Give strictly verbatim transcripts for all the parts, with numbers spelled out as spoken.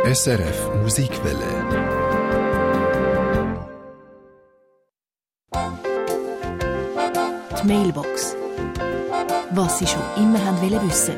S R F Musikwelle. Die Mailbox. Was Sie schon immer haben wollen wissen.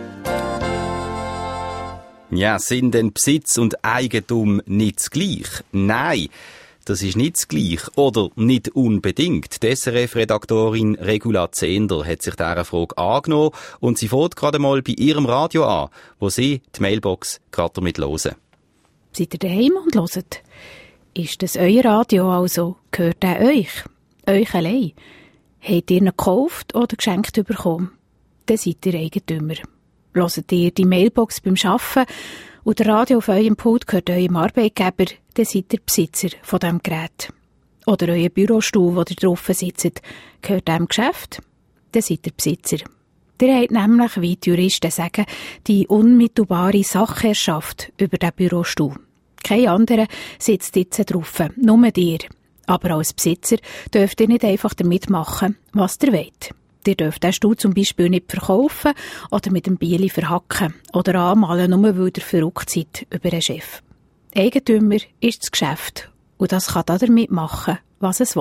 Ja, sind denn Besitz und Eigentum nicht das Gleiche? Nein, das ist nicht das Gleiche. Oder nicht unbedingt. Die S R F-Redaktorin Regula Zehnder hat sich dieser Frage angenommen und sie fängt gerade mal bei ihrem Radio an, wo sie die Mailbox gerade damit hören. Seid ihr daheim und hört? Ist das euer Radio also? Gehört er euch? Euch allein? Habt ihr ihn gekauft oder geschenkt bekommen? Dann seid ihr Eigentümer. Hört ihr die Mailbox beim Arbeiten und der Radio auf eurem Pult gehört eurem Arbeitgeber, dann seid ihr Besitzer von diesem Gerät. Oder euer Bürostuhl, wo ihr drauf sitzt, gehört diesem Geschäft, dann seid ihr Besitzer. Ihr habt nämlich, wie die Juristen sagen, die unmittelbare Sachherrschaft über den Bürostuhl. Kein anderer sitzt jetzt drauf, nur ihr. Aber als Besitzer dürft ihr nicht einfach damit machen, was ihr wollt. Ihr dürft den Stuhl zum Beispiel nicht verkaufen oder mit dem Bieli verhacken oder anmalen, nur weil ihr verrückt seid über einen Chef. Eigentümer ist das Geschäft und das kann damit machen, was es will.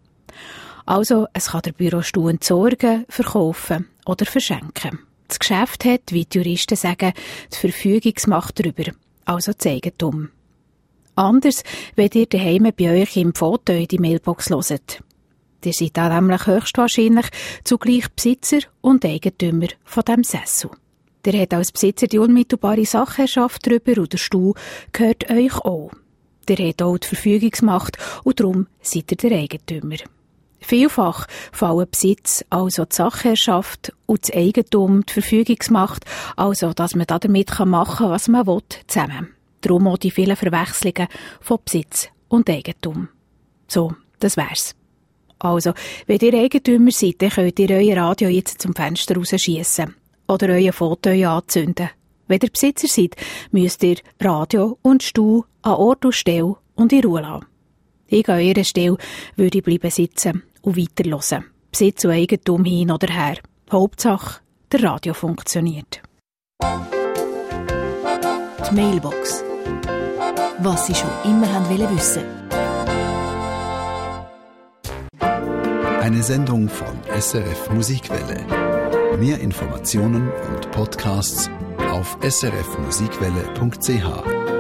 Also, es kann der Bürostuhl entsorgen, verkaufen oder verschenken. Das Geschäft hat, wie die Juristen sagen, die Verfügungsmacht darüber, also das Eigentum. Anders, wenn ihr daheim bei euch im Fauteuil die Mailbox hört. Ihr seid dann nämlich höchstwahrscheinlich zugleich Besitzer und Eigentümer von diesem Sessel. Ihr habt als Besitzer die unmittelbare Sachherrschaft darüber und der Stuhl gehört euch auch. Ihr habt auch die Verfügungsmacht und darum seid ihr der Eigentümer. Vielfach fallen Besitz, also die Sachherrschaft, und das Eigentum, die Verfügungsmacht, also dass man damit machen kann, was man will, zusammen. Darum auch die vielen Verwechslungen von Besitz und Eigentum. So, das wär's. Also, wenn ihr Eigentümer seid, dann könnt ihr euer Radio jetzt zum Fenster rausschiessen oder euer Fauteuil anzünden. Wenn ihr Besitzer seid, müsst ihr Radio und Stuhl an Ort und Stelle und in Ruhe lassen. Ich an eurer Stelle würde ich bleiben sitzen und weiterhören. Besitz und Eigentum hin oder her. Hauptsache, der Radio funktioniert. Die Mailbox. Was Sie schon immer haben wollen wissen. Eine Sendung von S R F Musikwelle. Mehr Informationen und Podcasts auf s r f musikwelle punkt c h.